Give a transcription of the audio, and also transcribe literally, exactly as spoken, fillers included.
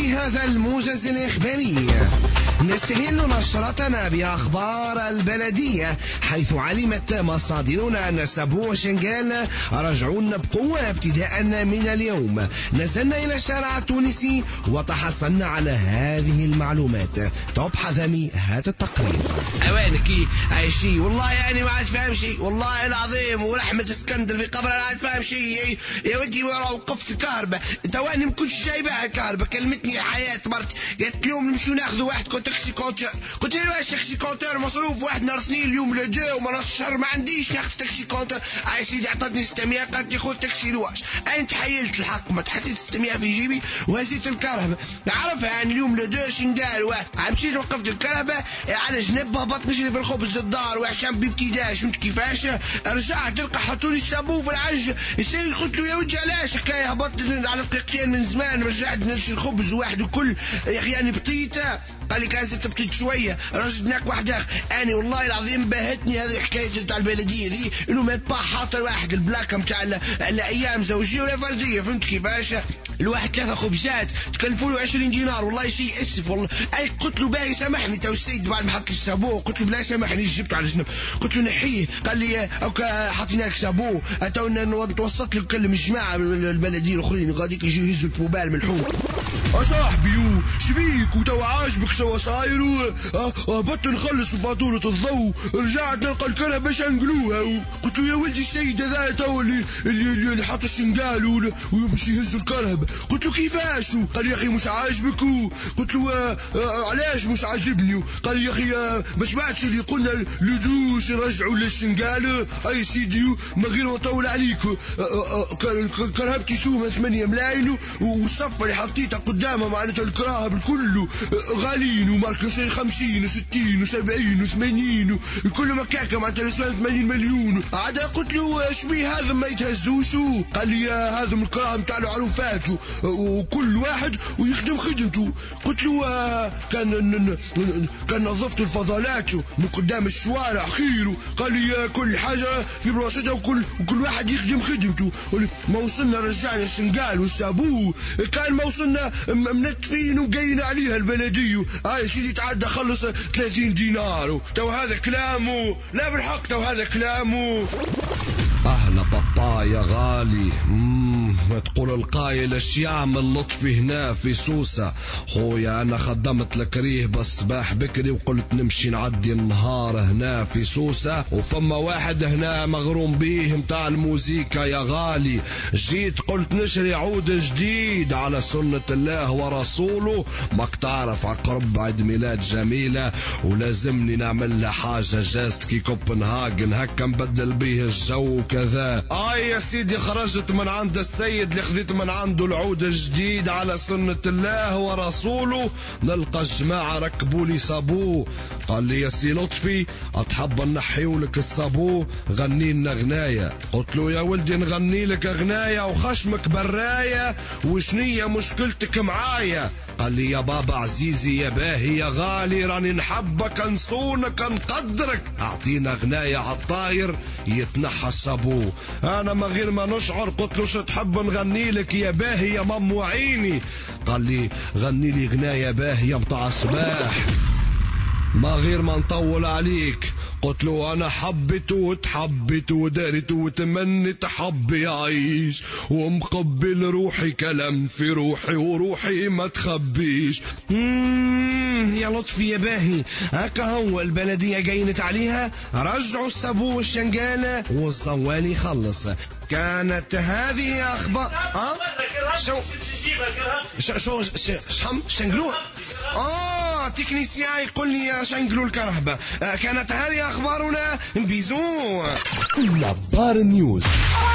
وفي هذا الموجز الإخباري نستهل نشرتنا بأخبار البلدية، حيث علمت مصادرنا أن سابو وشنغال رجعون بقوة ابتداء من اليوم. نزلنا إلى الشارع التونسي وتحصلنا على هذه المعلومات. توب حذمي هات التقرير. أوانك أي شيء والله يعني ما عاد فاهم شيء والله العظيم، ورحمة اسكندر في قبر أنا عاد فاهم شيء يا ودي. وقفت الكهرباء تواني ما كنتش جايبها الكهرباء، كلمتني حياة مرتي قالت اليوم نمشوا ناخذوا واحد كنت تاكسي كونتر. قلت له واش تاكسي كونتر مصروف واحد نهار اثنين اليوم لا جا وما نص الشهر ما عنديش ناخذ تاكسي كونتر. اي سيدي عطتني ستمية قالت لي خذ تاكسي لواش. انا تحيلت الحق ما تحطيت ستمية في جيبي وهزيت الكهرباء. عرفها يعني اليوم لا جا شندار واحد. مشيت وقفت الكهرباء على جنب هبط نجري في الخبز الدار وعشان بابتداش وانت كيفاش رجعت تلقى حطوني الصابون في العج. السيد قلت له يا ودي علاش حكايه هبطت على دقيقتين من زمان رجعت نمشي الخبز واحد وكل يا اخي يعني بطيته. قال لي كان ست بطيت شويه رجعناك واحد اخر. انا والله العظيم بهتني هذه الحكايه تاع البلديه ذي انه ما با حاطر واحد البلاكه نتاع الايام زوجيه ولا فرديه. فهمت كيفاش؟ الواحد ثلاثه خبزات تكلفوا له عشرين دينار والله شيء اسف والله. اي قلت له باهي سامحني تو السيد بعد ما حط لي الصابون قلت له بلا سامحني جبته على جنب قلت له نحيه. قال لي اوكا حطينا لك صابون تو نتوسط له نكلم الجماعه من البلديه الاخرين غاديك يجيو يهزوا البوبال من الحوم. اصاحبي شبيك وتو عاجبك شو صاير؟ هبطت نخلص فاتوره الضوء رجعت نلقى الكرة باش نقلوها. قلت له يا ولدي السيد هذا تو اللي اللي, اللي حط الشنقال ويمشي يهز الكرهب. قلت له كيفاش؟ قال لي يا اخي مش عاجبك. قلت له آه آه علاش مش عاجبني؟ قال لي يا اخي آه ما سمعتش اللي قلنا لدوش نرجعوا للشنقال. اي سيدي ما غير نطول عليك كرهبتي سومه ثمانية ملايين والصفه اللي حطيتها قدامها معناتها الكراهب الكل غاليين وماركة خمسين وستين وسبعين وثمانين وكل مكاكة معناتها ثمانين مليون. عاد قلت له شبيه هذا ما يتهزوش؟ قال لي هذا من الكراهب نتاع العروفات وكل واحد ويخدم خدمته. قلت له كان كان نظفت الفضلات من قدام الشوارع خير. قال لي كل حاجة في بلاصتها وكل وكل واحد يخدم خدمته. ما وصلنا رجعنا الشنقال والصابون كان ما وصلنا منتفين وقاين عليها البلدية. هاي سيدي تعدى خلص ثلاثين دينار. تو هذا كلامه لا بالحق تو هذا كلامه. أهلا بابا يا غالي. مم. ما تقول القايل اش يعمل لطفي هنا في سوسة. خويا أنا خدمت لك ريه بالصباح بكري وقلت نمشي نعدي النهار هنا في سوسة وفما واحد هنا مغروم بيه متاع الموزيكا يا غالي. جيت قلت نشري عود جديد على سنة الله ورسوله. ماك تعرف عقرب عيد ميلاد جميلة ولازمني نعمل لها حاجة جاست كي كوبنهاجن هكا نبدل بيه الجو كذا. اي يا سيدي خرجت من عند السيد اللي خذيت من عنده العود الجديد على سنة الله ورسوله نلقى الجماعة ركبوا لي صابو. قال لي يا سي لطفي اتحب نحيو لك الصابو غني لنا غناية. قلت له يا ولدي نغني لك غناية وخشمك براية وشنية مشكلتك معايا؟ قال لي يا بابا عزيزي يا باهي يا غالي راني نحبك نصونك نقدرك اعطينا غناية عالطاير يتنحى الصابو. انا ما غير ما نشعر قلت له شو تحب نغني لك يا باهي يا مام وعيني؟ قال لي غني لي غناية باهية متاع صباح ما غير ما نطول عليك. قلت له انا حبيت وتحبيت ودارت وتمنيت حبي اعيش ومقبل روحي كلام في روحي وروحي ما تخبيش. يا لطفي يا باهي هكا هو البلدية قاينت عليها رجعوا الصابو والشنقالة والصوالي خلص. كانت هذه اخبار اه شو شو شحم شنقلوها اه تكنيسيا يقول لي شنقلوا الكرهبة. آه كانت هذه اخبارنا بيزو. نظار نيوز.